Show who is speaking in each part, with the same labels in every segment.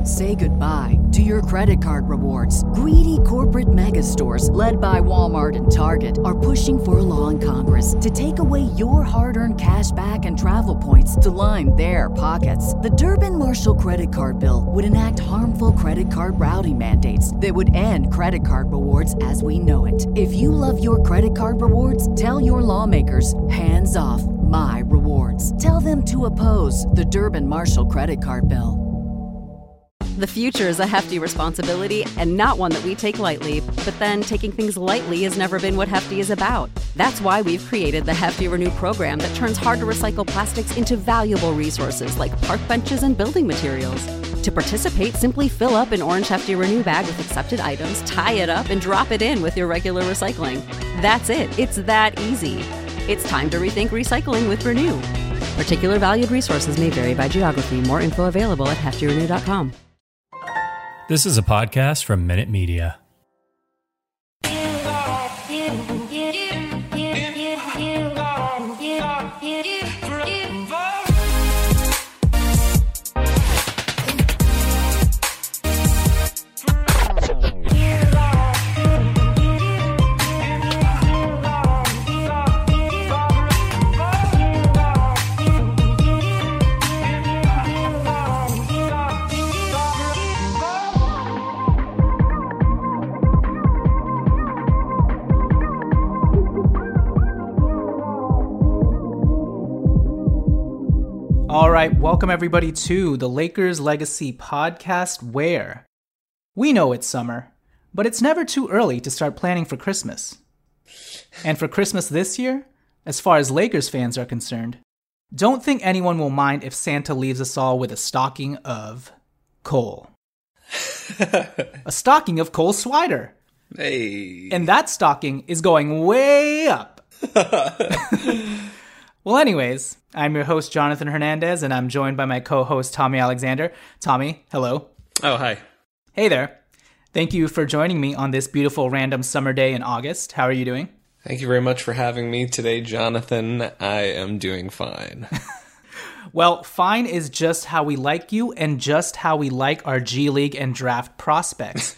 Speaker 1: Say goodbye to your credit card rewards. Greedy corporate mega stores, led by Walmart and Target, are pushing for a law in Congress to take away your hard-earned cash back and travel points to line their pockets. The Durbin-Marshall credit card bill would enact harmful credit card routing mandates that would end credit card rewards as we know it. If you love your credit card rewards, tell your lawmakers, hands off my rewards. Tell them to oppose the Durbin-Marshall credit card bill.
Speaker 2: The future is a hefty responsibility and not one that we take lightly, but then taking things lightly has never been what Hefty is about. That's why we've created the Hefty Renew program that turns hard-to-recycle plastics into valuable resources like park benches and building materials. To participate, simply fill up an orange Hefty Renew bag with accepted items, tie it up, and drop it in with your regular recycling. That's it. It's that easy. It's time to rethink recycling with Renew. Particular valued resources may vary by geography. More info available at heftyrenew.com.
Speaker 3: This is a podcast from Minute Media.
Speaker 4: All right, welcome everybody to the Lakers Legacy podcast, where we know it's summer, but it's never too early to start planning for Christmas. And for Christmas this year, as far as Lakers fans are concerned, don't think anyone will mind if Santa leaves us all with a stocking of coal. A stocking of Cole Swider.
Speaker 5: Hey.
Speaker 4: And that stocking is going way up. Well, anyways, I'm your host, Jonathan Hernandez, and I'm joined by my co-host, Tommy Alexander. Tommy, hello.
Speaker 5: Oh, hi.
Speaker 4: Hey there. Thank you for joining me on this beautiful random summer day in August. How are you doing?
Speaker 5: Thank you very much for having me today, Jonathan. I am doing fine.
Speaker 4: Well, fine is just how we like you and just how we like our G League and draft prospects.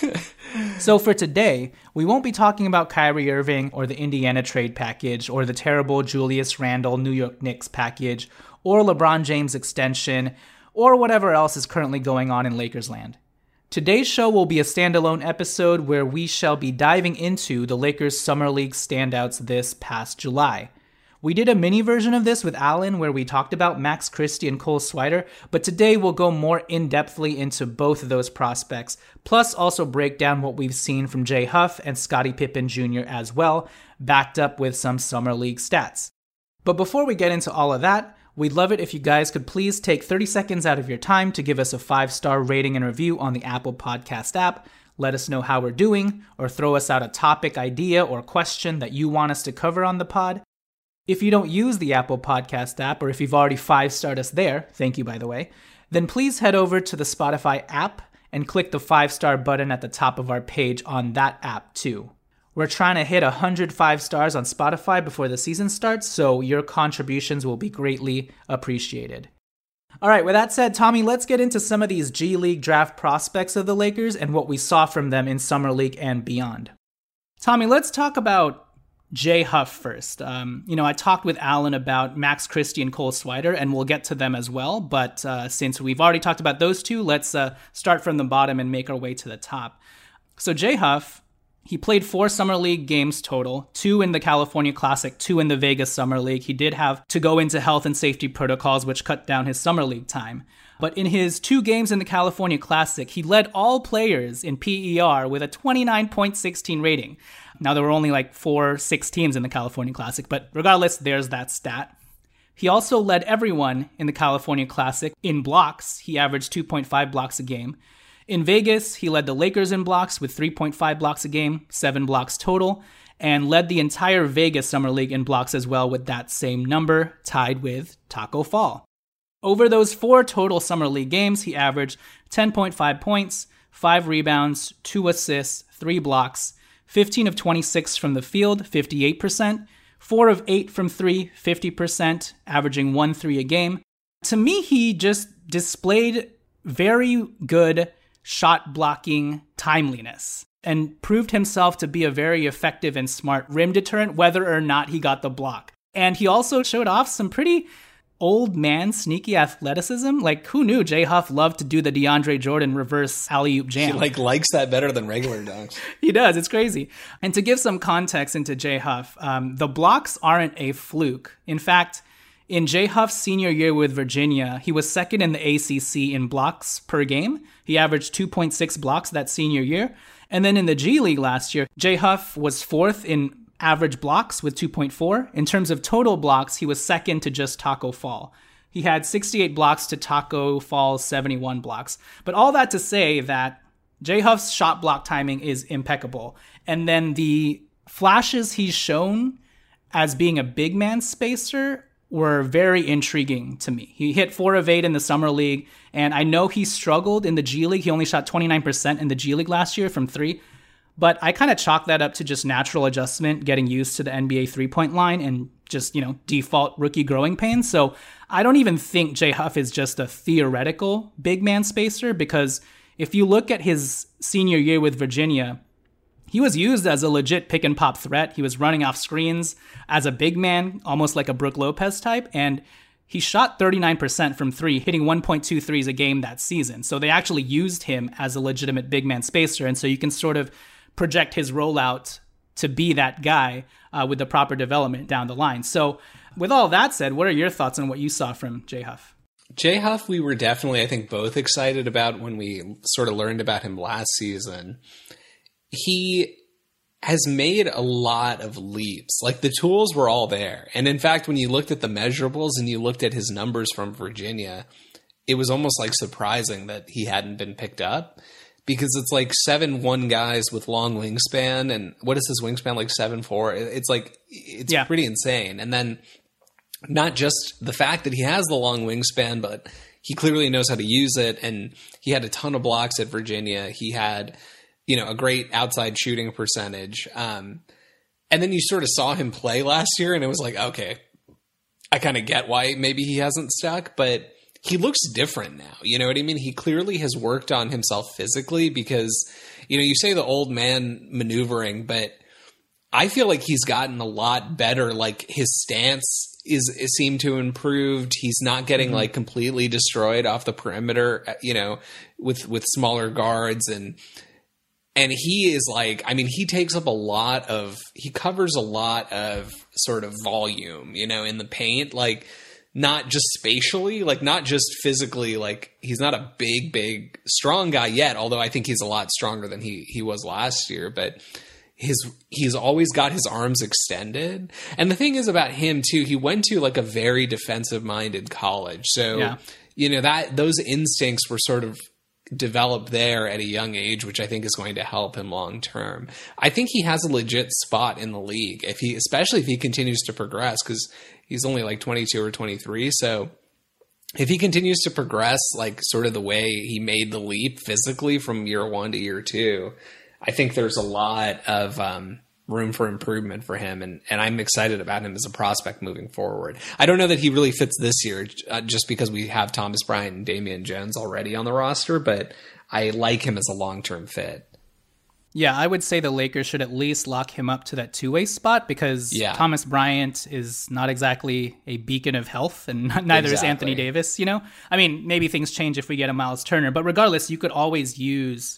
Speaker 4: So for today, we won't be talking about Kyrie Irving or the Indiana trade package or the terrible Julius Randle New York Knicks package or LeBron James extension or whatever else is currently going on in Lakers land. Today's show will be a standalone episode where we shall be diving into the Lakers Summer League standouts this past July. We did a mini version of this with Alan where we talked about Max Christie and Cole Swider, but today we'll go more in-depthly into both of those prospects, plus also break down what we've seen from Jay Huff and Scottie Pippen Jr. as well, backed up with some Summer League stats. But before we get into all of that, we'd love it if you guys could please take 30 seconds out of your time to give us a 5-star rating and review on the Apple Podcast app. Let us know how we're doing, or throw us out a topic idea or question that you want us to cover on the pod. If you don't use the Apple Podcast app, or if you've already 5-starred us there, thank you by the way, then please head over to the Spotify app and click the 5-star button at the top of our page on that app too. We're trying to hit 105 stars on Spotify before the season starts, so your contributions will be greatly appreciated. All right, with that said, Tommy, let's get into some of these G League draft prospects of the Lakers and what we saw from them in Summer League and beyond. Tommy, let's talk about Jay Huff first. I talked with Alan about Max Christie and Cole Swider, and we'll get to them as well. But since we've already talked about those two, let's start from the bottom and make our way to the top. So Jay Huff, he played 4 Summer League games total, 2 in the California Classic, 2 in the Vegas Summer League. He did have to go into health and safety protocols, which cut down his Summer League time. But in his 2 games in the California Classic, he led all players in PER with a 29.16 rating. Now, there were only 4-6 teams in the California Classic, but regardless, there's that stat. He also led everyone in the California Classic in blocks. He averaged 2.5 blocks a game. In Vegas, he led the Lakers in blocks with 3.5 blocks a game, 7 blocks total, and led the entire Vegas Summer League in blocks as well with that same number, tied with Taco Fall. Over those 4 total Summer League games, he averaged 10.5 points, 5 rebounds, 2 assists, 3 blocks, 15 of 26 from the field, 58%, 4 of 8 from 3, 50%, averaging 1 3 a game. To me, he just displayed very good shot blocking timeliness and proved himself to be a very effective and smart rim deterrent, whether or not he got the block. And he also showed off some pretty old man sneaky athleticism. Like, who knew Jay Huff loved to do the DeAndre Jordan reverse alley-oop jam?
Speaker 5: He likes that better than regular dunks.
Speaker 4: He does. It's crazy. And to give some context into Jay Huff, the blocks aren't a fluke. In fact, in Jay Huff's senior year with Virginia, he was second in the ACC in blocks per game. He averaged 2.6 blocks that senior year. And then in the G League last year, Jay Huff was fourth in average blocks with 2.4. In terms of total blocks, he was second to just Taco Fall. He had 68 blocks to Taco Fall's 71 blocks. But all that to say that Jay Huff's shot block timing is impeccable. And then the flashes he's shown as being a big man spacer were very intriguing to me. He hit 4 of 8 in the Summer League, and I know he struggled in the G League. He only shot 29% in the G League last year from 3. But I kind of chalk that up to just natural adjustment, getting used to the NBA three-point line and just, default rookie growing pains. So I don't even think Jay Huff is just a theoretical big man spacer, because if you look at his senior year with Virginia, he was used as a legit pick and pop threat. He was running off screens as a big man, almost like a Brook Lopez type. And he shot 39% from 3, hitting 1.2 threes a game that season. So they actually used him as a legitimate big man spacer. And so you can sort of project his rollout to be that guy with the proper development down the line. So with all that said, what are your thoughts on what you saw from Jay Huff?
Speaker 5: Jay Huff, we were definitely, I think, both excited about when we sort of learned about him last season. He has made a lot of leaps. Like, the tools were all there. And in fact, when you looked at the measurables and you looked at his numbers from Virginia, it was almost like surprising that he hadn't been picked up. Because it's like 7'1" guys with long wingspan, and what is his wingspan, like 7'4"? It's pretty insane. And then not just the fact that he has the long wingspan, but he clearly knows how to use it. And he had a ton of blocks at Virginia. He had, a great outside shooting percentage. And then you sort of saw him play last year, and it was like, okay, I kind of get why maybe he hasn't stuck, but he looks different now. You know what I mean? He clearly has worked on himself physically because, you say the old man maneuvering, but I feel like he's gotten a lot better. Like, his stance is seemed to improved. He's not getting like completely destroyed off the perimeter, with smaller guards. And he is like, he takes up he covers a lot of sort of volume, in the paint, like, not just spatially, like, not just physically, like, he's not a big, strong guy yet, although I think he's a lot stronger than he was last year, but he's always got his arms extended. And the thing is about him too, he went to like a very defensive minded college. So, that those instincts were sort of developed there at a young age, which I think is going to help him long term. I think he has a legit spot in the league, especially if he continues to progress, because he's only like 22 or 23. So if he continues to progress, like sort of the way he made the leap physically from year 1 to year 2, I think there's a lot of room for improvement for him. And I'm excited about him as a prospect moving forward. I don't know that he really fits this year just because we have Thomas Bryant and Damian Jones already on the roster, but I like him as a long-term fit.
Speaker 4: Yeah, I would say the Lakers should at least lock him up to that two-way spot because Thomas Bryant is not exactly a beacon of health, and neither is Anthony Davis, Maybe things change if we get a Miles Turner, but regardless, you could always use...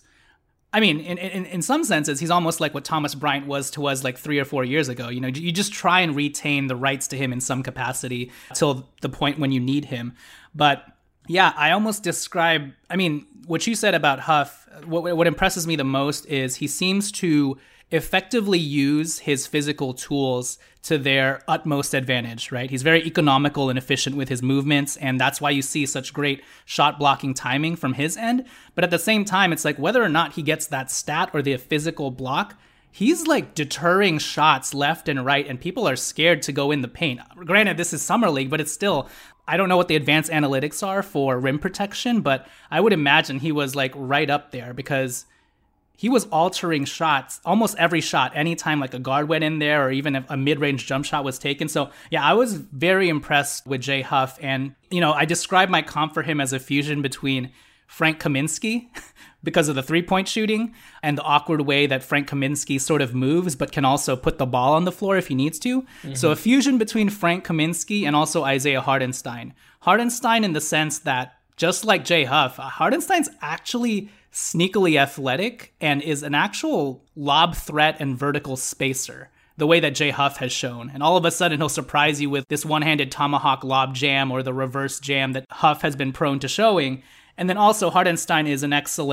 Speaker 4: in some senses, he's almost like what Thomas Bryant was to us like 3 or 4 years ago. You just try and retain the rights to him in some capacity till the point when you need him. But yeah, I almost describe, what you said about Huff, what impresses me the most is he seems to effectively use his physical tools to their utmost advantage, right? He's very economical and efficient with his movements, and that's why you see such great shot blocking timing from his end. But at the same time, it's like whether or not he gets that stat or the physical block, he's like deterring shots left and right, and people are scared to go in the paint. Granted, this is Summer League, but it's still... I don't know what the advanced analytics are for rim protection, but I would imagine he was like right up there because he was altering shots, almost every shot, anytime like a guard went in there or even if a mid-range jump shot was taken. So yeah, I was very impressed with Jay Huff. And, I describe my comp for him as a fusion between Frank Kaminsky because of the three-point shooting and the awkward way that Frank Kaminsky sort of moves but can also put the ball on the floor if he needs to. So a fusion between Frank Kaminsky and also Isaiah Hartenstein. Hartenstein in the sense that, just like Jay Huff, Hartenstein's actually sneakily athletic and is an actual lob threat and vertical spacer, the way that Jay Huff has shown. And all of a sudden, he'll surprise you with this one-handed tomahawk lob jam or the reverse jam that Huff has been prone to showing. And then also Hartenstein is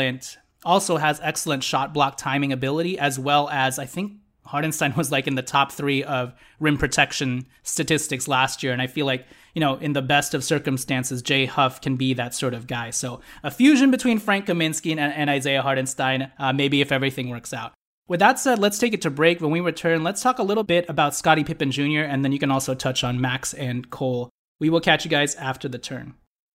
Speaker 4: also has excellent shot block timing ability, as well as I think Hartenstein was like in the top 3 of rim protection statistics last year. And I feel like, in the best of circumstances, Jay Huff can be that sort of guy. So a fusion between Frank Kaminsky and Isaiah Hartenstein, maybe if everything works out. With that said, let's take it to break. When we return, let's talk a little bit about Scottie Pippen Jr., and then you can also touch on Max and Cole. We will catch you guys after the turn.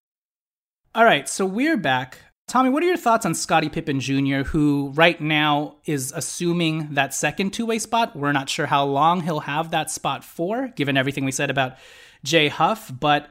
Speaker 4: All right, so we're back. Tommy, what are your thoughts on Scottie Pippen Jr., who right now is assuming that second two-way spot? We're not sure how long he'll have that spot for, given everything we said about Jay Huff, but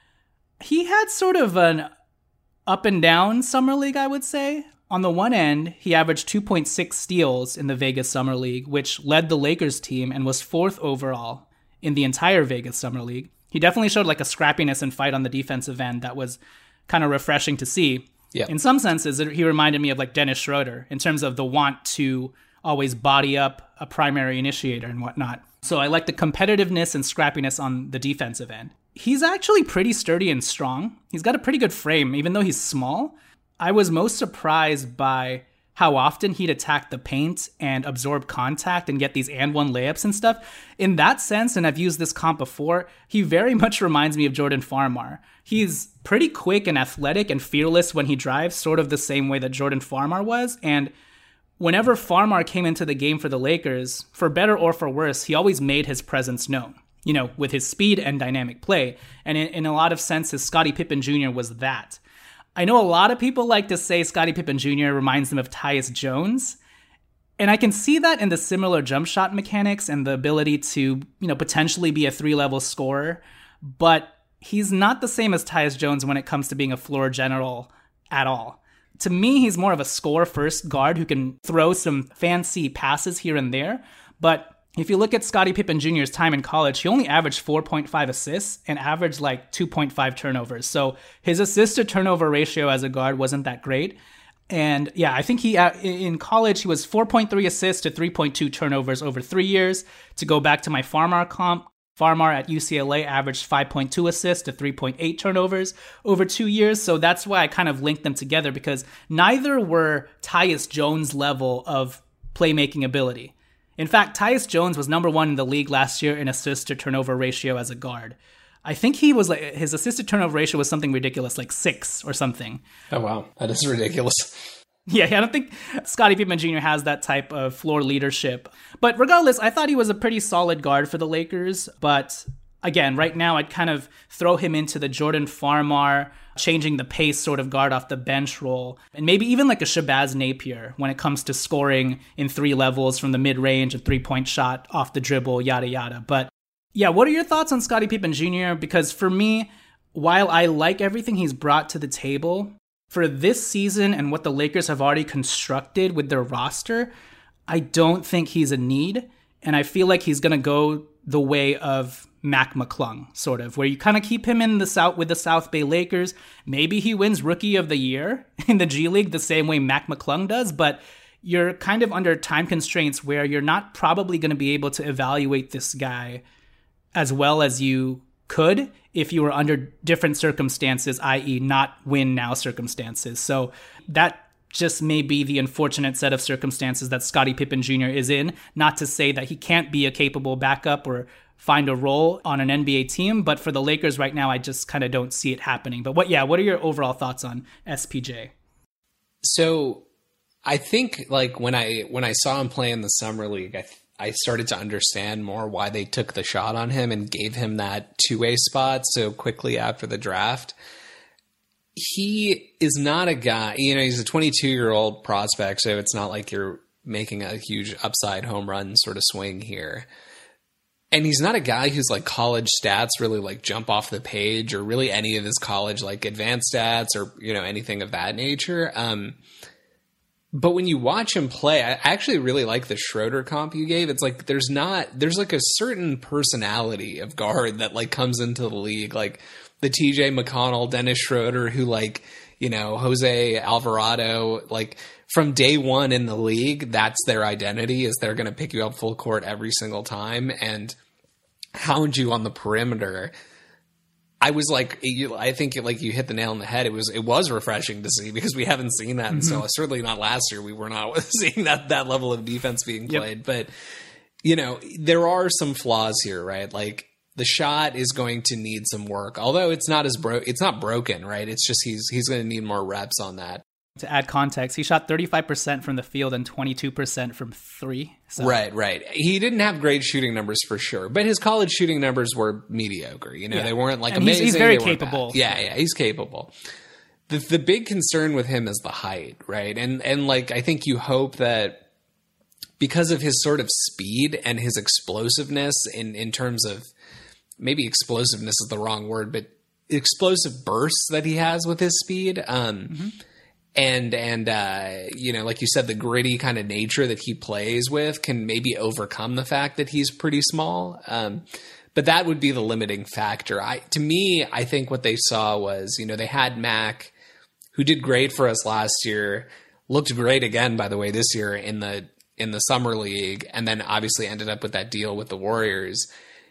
Speaker 4: he had sort of an up and down summer league, I would say. On the one end, he averaged 2.6 steals in the Vegas Summer League, which led the Lakers team and was 4th overall in the entire Vegas Summer League. He definitely showed like a scrappiness and fight on the defensive end that was kind of refreshing to see.
Speaker 5: Yeah.
Speaker 4: In some senses, he reminded me of like Dennis Schroeder in terms of the want to always body up a primary initiator and whatnot. So I like the competitiveness and scrappiness on the defensive end. He's actually pretty sturdy and strong. He's got a pretty good frame, even though he's small. I was most surprised by how often he'd attack the paint and absorb contact and get these and one layups and stuff. In that sense, and I've used this comp before, he very much reminds me of Jordan Farmar. He's pretty quick and athletic and fearless when he drives, sort of the same way that Jordan Farmar was. And whenever Farmar came into the game for the Lakers, for better or for worse, he always made his presence known, with his speed and dynamic play. And in a lot of senses, Scottie Pippen Jr. was that. I know a lot of people like to say Scottie Pippen Jr. reminds them of Tyus Jones, and I can see that in the similar jump shot mechanics and the ability to, potentially be a 3-level scorer, but he's not the same as Tyus Jones when it comes to being a floor general at all. To me, he's more of a score-first guard who can throw some fancy passes here and there, but if you look at Scottie Pippen Jr.'s time in college, he only averaged 4.5 assists and averaged like 2.5 turnovers. So his assist-to-turnover ratio as a guard wasn't that great. And yeah, I think in college, he was 4.3 assists to 3.2 turnovers over 3 years. To go back to my Farmar comp, Farmar at UCLA averaged 5.2 assists to 3.8 turnovers over 2 years. So that's why I kind of linked them together, because neither were Tyus Jones' level of playmaking ability. In fact, Tyus Jones was number 1 in the league last year in assist-to-turnover ratio as a guard. I think his assist-to-turnover ratio was something ridiculous, like 6 or something.
Speaker 5: Oh, wow. That is ridiculous.
Speaker 4: Yeah, I don't think Scottie Pippen Jr. has that type of floor leadership. But regardless, I thought he was a pretty solid guard for the Lakers. But again, right now, I'd kind of throw him into the Jordan Farmar, changing the pace sort of guard off the bench role, and maybe even like a Shabazz Napier when it comes to scoring in 3 levels from the mid-range, a 3-point shot off the dribble, yada yada. But yeah, what are your thoughts on Scottie Pippen Jr.? Because for me, while I like everything he's brought to the table, for this season and what the Lakers have already constructed with their roster, I don't think he's a need. And I feel like he's going to go the way of Mac McClung, sort of, where you kind of keep him in the South with the South Bay Lakers. Maybe he wins Rookie of the Year in the G League the same way Mac McClung does, but you're kind of under time constraints where you're not probably going to be able to evaluate this guy as well as you could if you were under different circumstances, i.e. not win now circumstances. So that just may be the unfortunate set of circumstances that Scottie Pippen Jr. is in. Not to say that he can't be a capable backup or find a role on an NBA team, but for the Lakers right now, I just kind of don't see it happening. But what are your overall thoughts on SPJ?
Speaker 5: So I think like when I saw him play in the summer league, I started to understand more why they took the shot on him and gave him that 2-way spot so quickly after the draft. He is not a guy, he's a 22-year-old prospect, so it's not like you're making a huge upside home run sort of swing here. And he's not a guy whose like college stats really like jump off the page, or really any of his college like advanced stats, or, you know, anything of that nature. But when you watch him play, I actually really like the Schroeder comp you gave. It's like there's like a certain personality of guard that like comes into the league, like the TJ McConnell, Dennis Schroeder, who like, you know, Jose Alvarado, like from day one in the league, that's their identity, is they're going to pick you up full court every single time and hound you on the perimeter. I was like, I think like you hit the nail on the head. It was refreshing to see, because we haven't seen that. And so certainly not last year. We were not seeing that level of defense being played. Yep. But, you know, there are some flaws here, right? Like the shot is going to need some work, although it's not it's not broken, right? It's just, he's going to need more reps on that.
Speaker 4: To add context, he shot 35% from the field and 22% from three. So.
Speaker 5: Right. He didn't have great shooting numbers for sure, but his college shooting numbers were mediocre. You know, They weren't like amazing.
Speaker 4: He's very capable.
Speaker 5: Yeah, he's capable. The big concern with him is the height, right? And like, I think you hope that because of his sort of speed and his explosiveness in terms of, maybe explosiveness is the wrong word, but explosive bursts that he has with his speed. And you know, like you said, the gritty kind of nature that he plays with can maybe overcome the fact that he's pretty small. But that would be the limiting factor. To me, I think what they saw was, you know, they had Mac, who did great for us last year, looked great again, by the way, this year in the summer league, and then obviously ended up with that deal with the Warriors.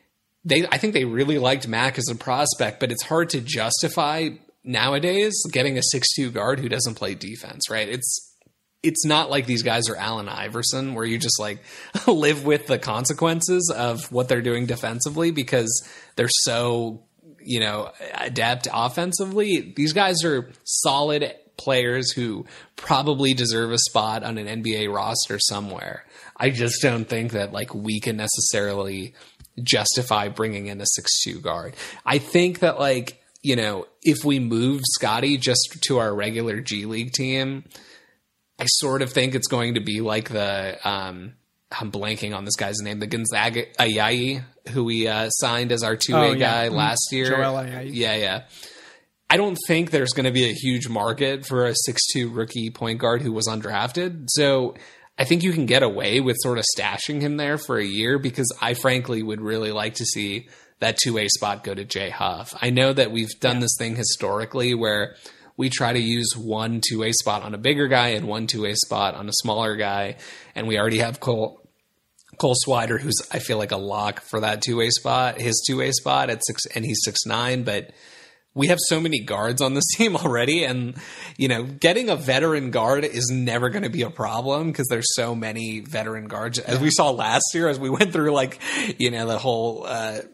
Speaker 5: I think they really liked Mac as a prospect, but it's hard to justify nowadays getting a 6'2" guard who doesn't play defense, right? It's not like these guys are Allen Iverson, where you just like live with the consequences of what they're doing defensively because they're so, you know, adept offensively. These guys are solid players who probably deserve a spot on an NBA roster somewhere. I just don't think that like we can necessarily justify bringing in a 6'2" guard. I think that like, you know, if we move Scotty just to our regular G League team, I sort of think it's going to be like I'm blanking on this guy's name, the Gonzaga Ayayi, who we signed as our two-way guy last year.
Speaker 4: Joel Ayayi.
Speaker 5: Yeah. I don't think there's going to be a huge market for a 6'2" rookie point guard who was undrafted. So I think you can get away with sort of stashing him there for a year, because I frankly would really like to see that two-way spot go to Jay Huff. I know that we've done this thing historically where we try to use one two-way spot on a bigger guy and one two-way spot on a smaller guy. And we already have Cole Swider, who's, I feel like, a lock for that two-way spot, his two-way spot at 6, and he's 6'9", but we have so many guards on this team already. And, you know, getting a veteran guard is never going to be a problem because there's so many veteran guards. As we saw last year, as we went through like, you know, the whole,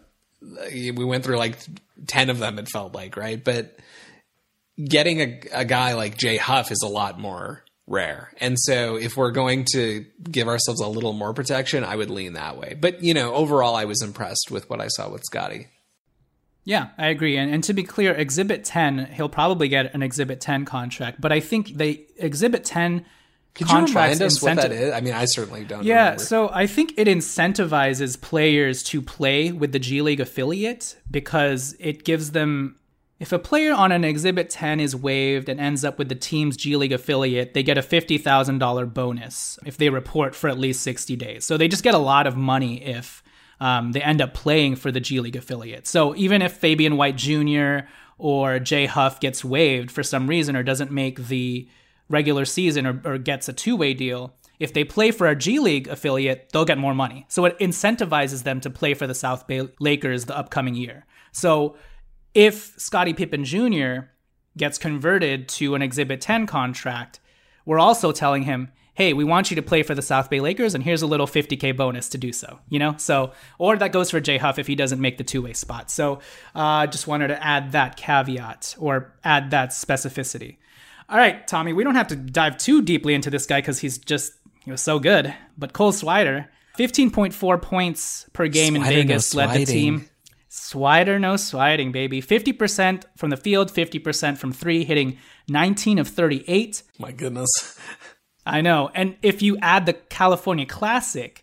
Speaker 5: we went through like 10 of them, it felt like, right? But getting a guy like Jay Huff is a lot more rare. And so if we're going to give ourselves a little more protection, I would lean that way. But, you know, overall, I was impressed with what I saw with Scotty.
Speaker 4: Yeah, I agree. And to be clear, Exhibit 10, he'll probably get an Exhibit 10 contract. But I think the Exhibit 10
Speaker 5: Could you remind us what that is? I mean, I certainly don't remember.
Speaker 4: So I think it incentivizes players to play with the G League affiliate, because it gives them, if a player on an Exhibit 10 is waived and ends up with the team's G League affiliate, they get a $50,000 bonus if they report for at least 60 days. So they just get a lot of money if they end up playing for the G League affiliate. So even if Fabian White Jr. or Jay Huff gets waived for some reason or doesn't make the regular season or gets a two-way deal, if they play for a G League affiliate, they'll get more money. So it incentivizes them to play for the South Bay Lakers the upcoming year. So if Scottie Pippen Jr. gets converted to an Exhibit 10 contract, we're also telling him, hey, we want you to play for the South Bay Lakers, and here's a little $50K bonus to do so, you know? So, or that goes for Jay Huff if he doesn't make the two-way spot. So just wanted to add that caveat or add that specificity. All right, Tommy, we don't have to dive too deeply into this guy because he was so good. But Cole Swider, 15.4 points per game in Vegas, led the team. Swider, no swiding, baby. 50% from the field, 50% from three, hitting 19 of 38.
Speaker 5: My goodness.
Speaker 4: I know. And if you add the California Classic,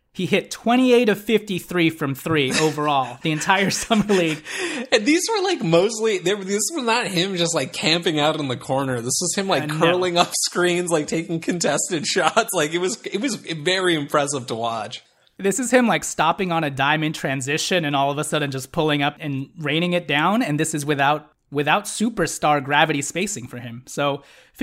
Speaker 4: He hit 28 of 53 from 3 overall the entire summer league.
Speaker 5: And these were like mostly, this was not him just like camping out in the corner. This was him like curling up screens, like taking contested shots. Like it was very impressive to watch.
Speaker 4: This is him like stopping on a dime in transition and all of a sudden just pulling up and raining it down. And this is without superstar gravity spacing for him. So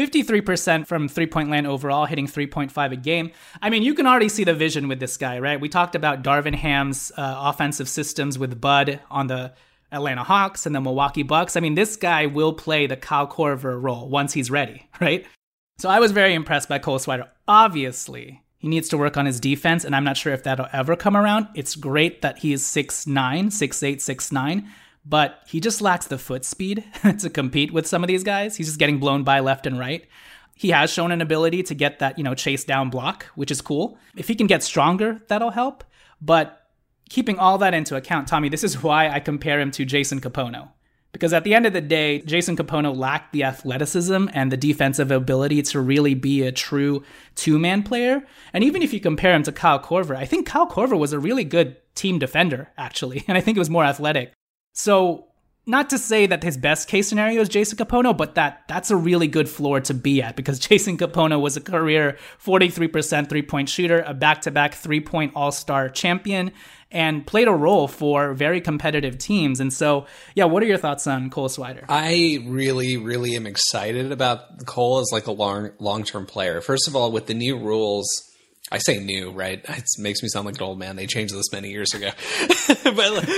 Speaker 4: 53% from three-point land overall, hitting 3.5 a game. I mean, you can already see the vision with this guy, right? We talked about Darvin Ham's offensive systems with Bud on the Atlanta Hawks and the Milwaukee Bucks. I mean, this guy will play the Kyle Korver role once he's ready, right? So I was very impressed by Cole Swider. Obviously, he needs to work on his defense, and I'm not sure if that'll ever come around. It's great that he is 6'9", 6'8", 6'9", but he just lacks the foot speed to compete with some of these guys. He's just getting blown by left and right. He has shown an ability to get that, chase down block, which is cool. If he can get stronger, that'll help. But keeping all that into account, Tommy, this is why I compare him to Jason Kapono. Because at the end of the day, Jason Kapono lacked the athleticism and the defensive ability to really be a true two-man player. And even if you compare him to Kyle Korver, I think Kyle Korver was a really good team defender, actually. And I think it was more athletic. So not to say that his best case scenario is Jason Kapono, but that's a really good floor to be at because Jason Kapono was a career 43% three-point shooter, a back-to-back three-point all-star champion, and played a role for very competitive teams. And so, yeah, what are your thoughts on Cole Swider?
Speaker 5: I really, really am excited about Cole as like a long-term player. First of all, with the new rules, I say new, right? It makes me sound like an old man. They changed this many years ago. But,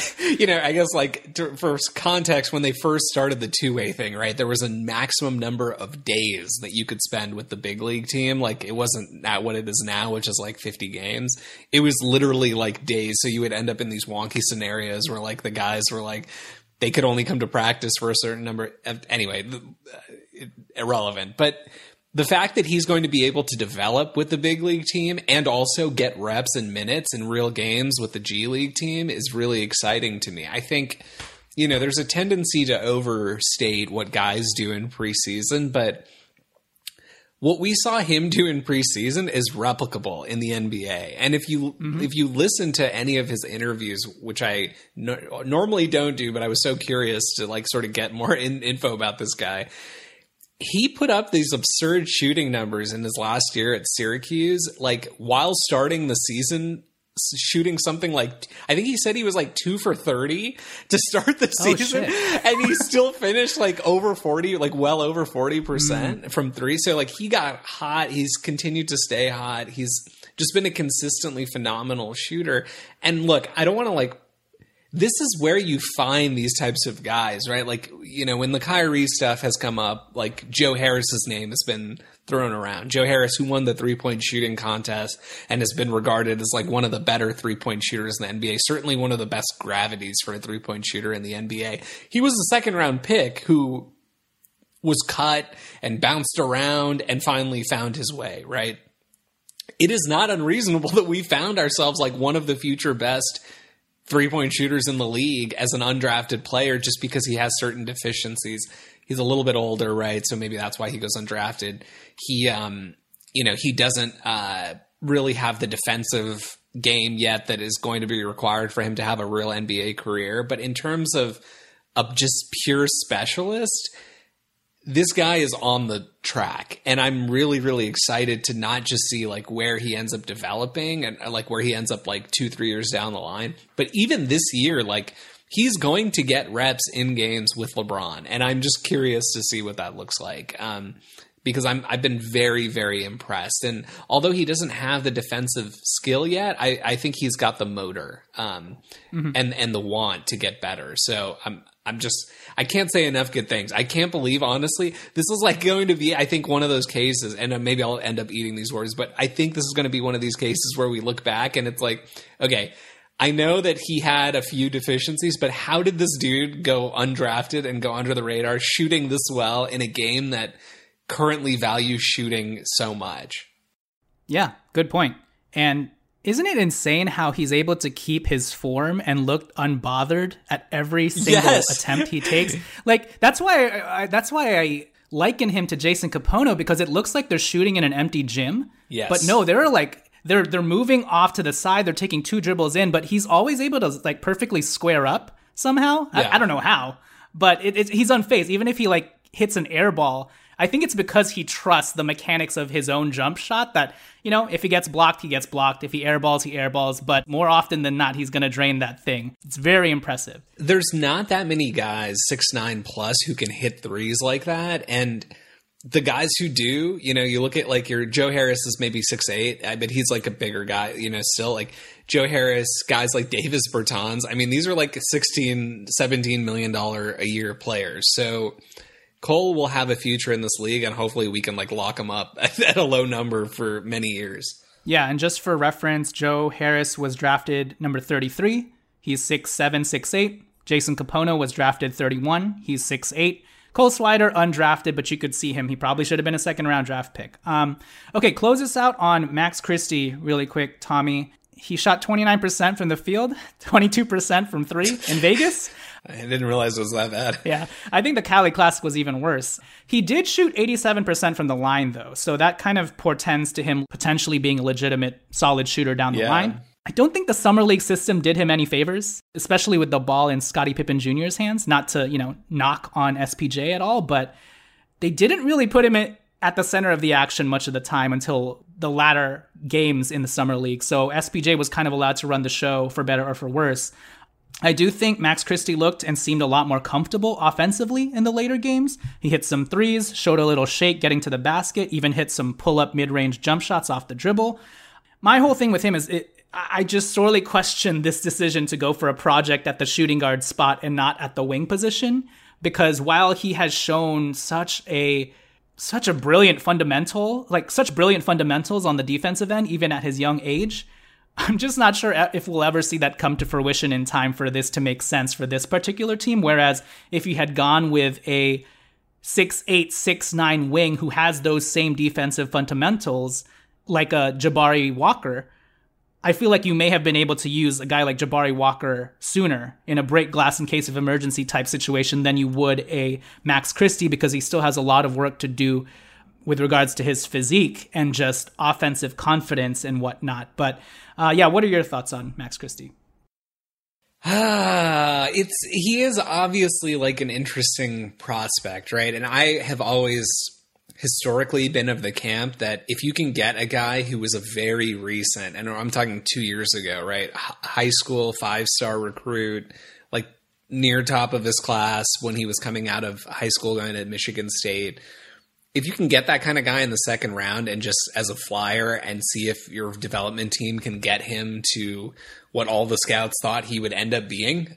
Speaker 5: I guess like for context, when they first started the two-way thing, right, there was a maximum number of days that you could spend with the big league team. Like it wasn't at what it is now, which is like 50 games. It was literally like days. So you would end up in these wonky scenarios where like the guys were like, they could only come to practice for a certain number. Anyway, irrelevant. But the fact that he's going to be able to develop with the big league team and also get reps and minutes in real games with the G League team is really exciting to me. I think, there's a tendency to overstate what guys do in preseason, but what we saw him do in preseason is replicable in the NBA. And if you listen to any of his interviews, which I normally don't do, but I was so curious to like sort of get more info about this guy, he put up these absurd shooting numbers in his last year at Syracuse, like while starting the season, shooting something like, I think he said he was like 2 for 30 to start the season. And he still finished like over 40, like well over 40% from three. So like he got hot. He's continued to stay hot. He's just been a consistently phenomenal shooter. And look, I don't want to like, this is where you find these types of guys, right? Like, when the Kyrie stuff has come up, like Joe Harris's name has been thrown around. Joe Harris, who won the three-point shooting contest and has been regarded as like one of the better three-point shooters in the NBA, certainly one of the best gravities for a three-point shooter in the NBA. He was a second-round pick who was cut and bounced around and finally found his way, right? It is not unreasonable that we found ourselves like one of the future best three-point shooters in the league as an undrafted player just because he has certain deficiencies. He's a little bit older, right? So maybe that's why he goes undrafted. He, he doesn't really have the defensive game yet that is going to be required for him to have a real NBA career. But in terms of just pure specialist, this guy is on the track, and I'm really, really excited to not just see like where he ends up developing and like where he ends up like 2-3 years down the line, but even this year, like he's going to get reps in games with LeBron, and I'm just curious to see what that looks like. Because I've been very, very impressed. And although he doesn't have the defensive skill yet, I think he's got the motor and the want to get better. So I can't say enough good things. I can't believe, honestly, this is like going to be, I think, one of those cases, and maybe I'll end up eating these words, but I think this is going to be one of these cases where we look back and it's like, okay, I know that he had a few deficiencies, but how did this dude go undrafted and go under the radar shooting this well in a game that currently values shooting so much?
Speaker 4: Yeah, good point. And isn't it insane how he's able to keep his form and look unbothered at every single attempt he takes? Like that's why I liken him to Jason Kapono, because it looks like they're shooting in an empty gym.
Speaker 5: Yes.
Speaker 4: But no, there are like they're moving off to the side, they're taking 2 dribbles in, but he's always able to like perfectly square up somehow.
Speaker 5: Yeah.
Speaker 4: I don't know how, but he's unfazed. Even if he like hits an air ball, I think it's because he trusts the mechanics of his own jump shot that, you know, if he gets blocked, he gets blocked. If he airballs, he airballs. But more often than not, he's going to drain that thing. It's very impressive.
Speaker 5: There's not that many guys 6'9 plus who can hit threes like that. And the guys who do, you know, you look at like your Joe Harris is maybe 6'8", but he's like a bigger guy, you know, still like Joe Harris, guys like Davis Bertans. I mean, these are like $16-17 million a year players. So Cole will have a future in this league, and hopefully we can like lock him up at a low number for many years.
Speaker 4: Yeah, and just for reference, Joe Harris was drafted number 33. He's 6'7", 6'8". Jason Kapono was drafted 31. He's 6'8". Cole Slider, undrafted, but you could see him. He probably should have been a second-round draft pick. Okay, close us out on Max Christie really quick, Tommy. He shot 29% from the field, 22% from 3 in Vegas.
Speaker 5: I didn't realize it was that bad.
Speaker 4: Yeah, I think the Cali Classic was even worse. He did shoot 87% from the line, though, so that kind of portends to him potentially being a legitimate, solid shooter down the line. I don't think the Summer League system did him any favors, especially with the ball in Scottie Pippen Jr.'s hands. Not to, you know, knock on SPJ at all, but they didn't really put him at the center of the action much of the time until the latter games in the Summer League. So SPJ was kind of allowed to run the show for better or for worse. I do think Max Christie looked and seemed a lot more comfortable offensively in the later games. He hit some threes, showed a little shake getting to the basket, even hit some pull-up mid-range jump shots off the dribble. My whole thing with him is I just sorely question this decision to go for a project at the shooting guard spot and not at the wing position, because while he has shown such brilliant fundamentals on the defensive end, even at his young age, I'm just not sure if we'll ever see that come to fruition in time for this to make sense for this particular team. Whereas if you had gone with a 6'8", 6'9" wing who has those same defensive fundamentals, like a Jabari Walker, I feel like you may have been able to use a guy like Jabari Walker sooner in a break glass in case of emergency type situation than you would a Max Christie, because he still has a lot of work to do with regards to his physique and just offensive confidence and whatnot. But yeah, what are your thoughts on Max Christie?
Speaker 5: He is obviously like an interesting prospect, right? And I have always historically been of the camp that if you can get a guy who was a very recent, and I'm talking 2 years ago, right? High school 5-star recruit, like near top of his class when he was coming out of high school going to Michigan State. If you can get that kind of guy in the second round and just as a flyer and see if your development team can get him to what all the scouts thought he would end up being,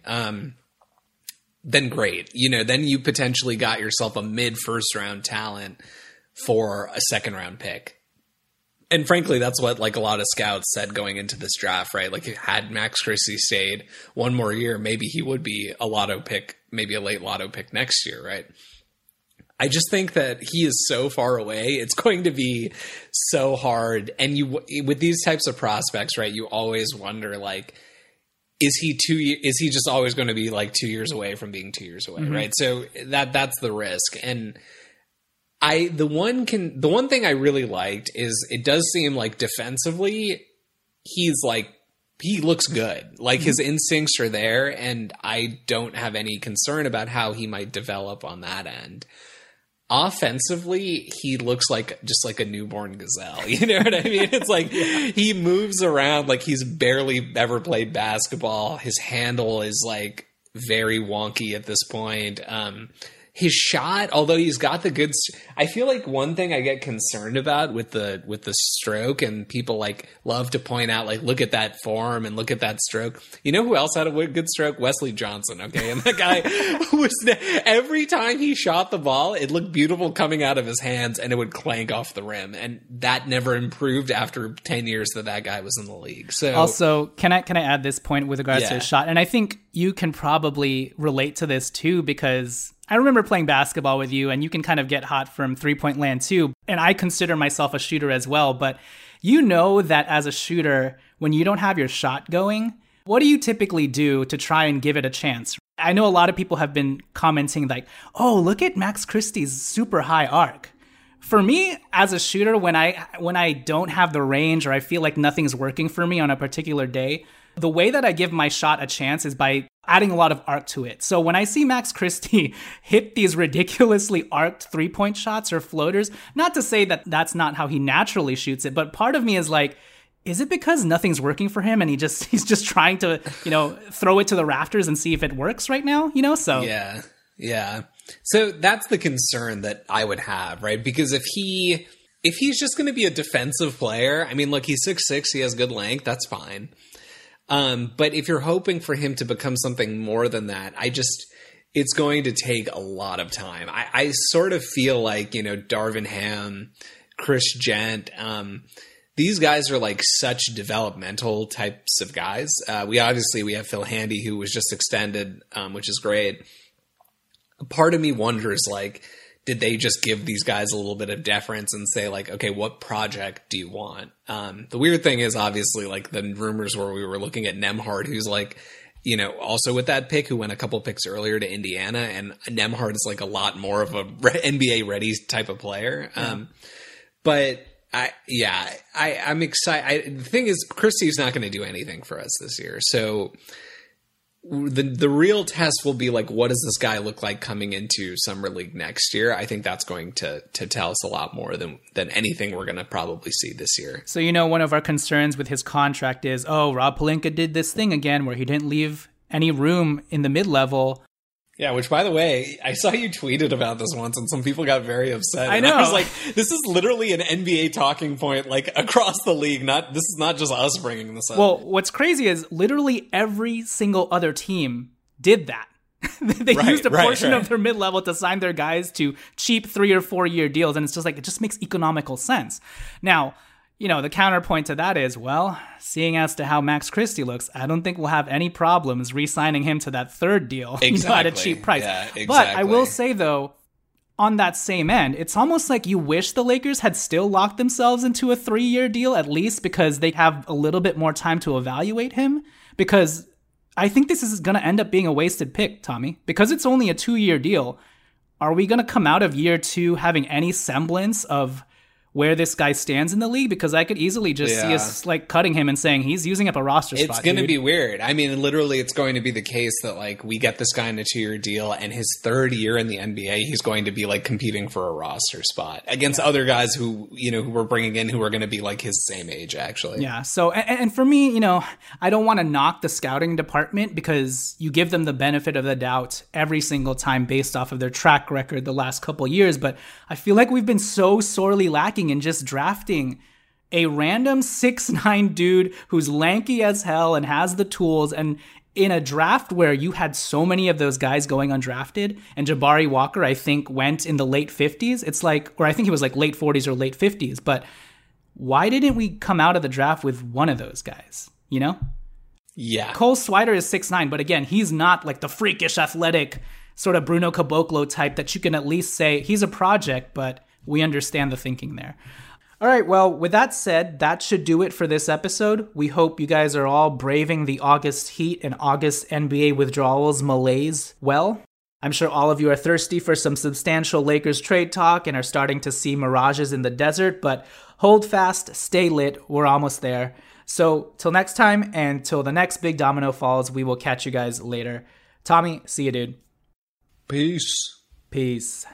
Speaker 5: then great. You know, then you potentially got yourself a mid-first round talent for a second round pick. And frankly, that's what like a lot of scouts said going into this draft, right? Like had Max Christie stayed one more year, maybe he would be a lotto pick, maybe a late lotto pick next year, right? I just think that he is so far away. It's going to be so hard. And with these types of prospects, right, you always wonder, like, is he just always going to be like 2 years away from being 2 years away, right? So that's the risk. And the one thing I really liked is it does seem like defensively he looks good. Like his instincts are there, and I don't have any concern about how he might develop on that end. Offensively, he looks like just like a newborn gazelle. You know what I mean? It's like he moves around like he's barely ever played basketball. His handle is like very wonky at this point. His shot, although he's got the good, I feel like one thing I get concerned about with the stroke, and people like love to point out, like, look at that form and look at that stroke. You know who else had a good stroke? Wesley Johnson. Okay. And that guy every time he shot the ball, it looked beautiful coming out of his hands and it would clank off the rim. And that never improved after 10 years that guy was in the league. So
Speaker 4: also, can I add this point with regards to his shot? And I think you can probably relate to this too, because I remember playing basketball with you, and you can kind of get hot from three-point land too. And I consider myself a shooter as well. But you know that as a shooter, when you don't have your shot going, what do you typically do to try and give it a chance? I know a lot of people have been commenting like, oh, look at Max Christie's super high arc For me, as a shooter, when I don't have the range or I feel like nothing's working for me on a particular day, the way that I give my shot a chance is by adding a lot of arc to it. So when I see Max Christie hit these ridiculously arced 3-point shots or floaters, not to say that that's not how he naturally shoots it, but part of me is like, is it because nothing's working for him and he's just trying to, throw it to the rafters and see if it works right now, So
Speaker 5: Yeah. So that's the concern that I would have, right? Because if he's just going to be a defensive player, I mean, look, he's 6'6", he has good length, that's fine. But if you're hoping for him to become something more than that, it's going to take a lot of time. I sort of feel like, Darvin Ham, Chris Gent, these guys are like such developmental types of guys. We have Phil Handy, who was just extended, which is great. Part of me wonders, like, did they just give these guys a little bit of deference and say, like, okay, what project do you want? The weird thing is, obviously, like, the rumors where we were looking at Nembhard, who's like, also with that pick, who went a couple picks earlier to Indiana, and Nembhard is like a lot more of a NBA ready type of player. Yeah. But I'm excited. The thing is, Christie's not going to do anything for us this year, so the real test will be like, what does this guy look like coming into Summer League next year? I think that's going to tell us a lot more than anything we're going to probably see this year.
Speaker 4: So, one of our concerns with his contract is, Rob Pelinka did this thing again where he didn't leave any room in the mid-level.
Speaker 5: Yeah, which, by the way, I saw you tweeted about this once, and some people got very upset.
Speaker 4: I know.
Speaker 5: I was like, this is literally an NBA talking point, like, across the league. This is not just us bringing this up.
Speaker 4: Well, what's crazy is literally every single other team did that. They used a portion of their mid-level to sign their guys to cheap 3 or 4 year deals, and it's just like, it just makes economical sense. Now, the counterpoint to that is, well, seeing as to how Max Christie looks, I don't think we'll have any problems re-signing him to that third deal at a cheap price.
Speaker 5: Yeah, exactly.
Speaker 4: But I will say, though, on that same end, it's almost like you wish the Lakers had still locked themselves into a 3-year deal, at least because they have a little bit more time to evaluate him. Because I think this is going to end up being a wasted pick, Tommy. Because it's only a 2-year deal, are we going to come out of year 2 having any semblance of where this guy stands in the league? Because I could easily just see us like cutting him and saying he's using up a roster spot.
Speaker 5: It's going to be weird. I mean, literally, it's going to be the case that like we get this guy in a 2-year deal, and his 3rd year in the NBA, he's going to be like competing for a roster spot against other guys who who we're bringing in who are going to be like his same age, actually.
Speaker 4: Yeah. So, and for me, I don't want to knock the scouting department because you give them the benefit of the doubt every single time based off of their track record the last couple years, but I feel like we've been so sorely lacking in just drafting a random 6'9" dude who's lanky as hell and has the tools, and in a draft where you had so many of those guys going undrafted, and Jabari Walker, I think, went in the late 50s. It's like, or I think he was like late 40s or late 50s, but why didn't we come out of the draft with one of those guys,
Speaker 5: Yeah.
Speaker 4: Cole Swider is 6'9", but again, he's not like the freakish athletic sort of Bruno Caboclo type that you can at least say he's a project, but we understand the thinking there. All right, well, with that said, that should do it for this episode. We hope you guys are all braving the August heat and August NBA withdrawals malaise well. I'm sure all of you are thirsty for some substantial Lakers trade talk and are starting to see mirages in the desert, but hold fast, stay lit, we're almost there. So, till next time, and till the next big domino falls, we will catch you guys later. Tommy, see you, dude.
Speaker 5: Peace.
Speaker 4: Peace.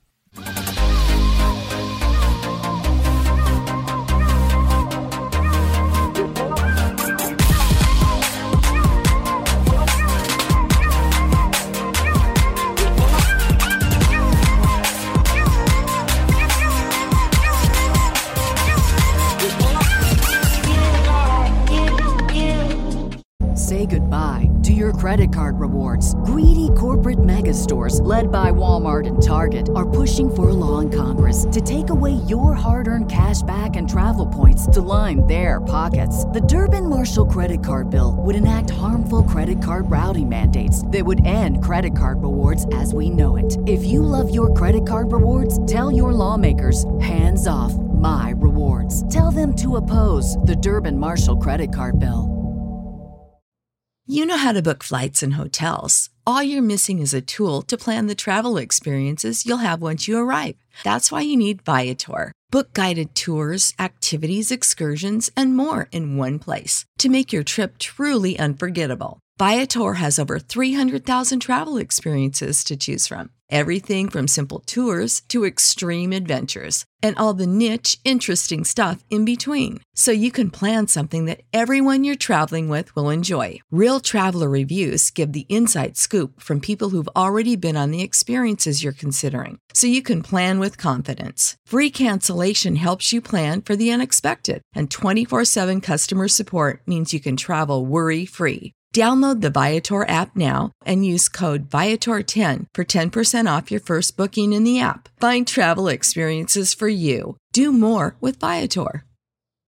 Speaker 1: Say goodbye to your credit card rewards. Greedy corporate mega stores, led by Walmart and Target, are pushing for a law in Congress to take away your hard-earned cash back and travel points to line their pockets. The Durbin-Marshall credit card bill would enact harmful credit card routing mandates that would end credit card rewards as we know it. If you love your credit card rewards, tell your lawmakers, hands off my rewards. Tell them to oppose the Durbin-Marshall credit card bill.
Speaker 6: You know how to book flights and hotels. All you're missing is a tool to plan the travel experiences you'll have once you arrive. That's why you need Viator. Book guided tours, activities, excursions, and more in one place to make your trip truly unforgettable. Viator has over 300,000 travel experiences to choose from. Everything from simple tours to extreme adventures and all the niche, interesting stuff in between. So you can plan something that everyone you're traveling with will enjoy. Real traveler reviews give the inside scoop from people who've already been on the experiences you're considering. So you can plan with confidence. Free cancellation helps you plan for the unexpected. And 24/7 customer support means you can travel worry-free. Download the Viator app now and use code Viator10 for 10% off your first booking in the app. Find travel experiences for you. Do more with Viator.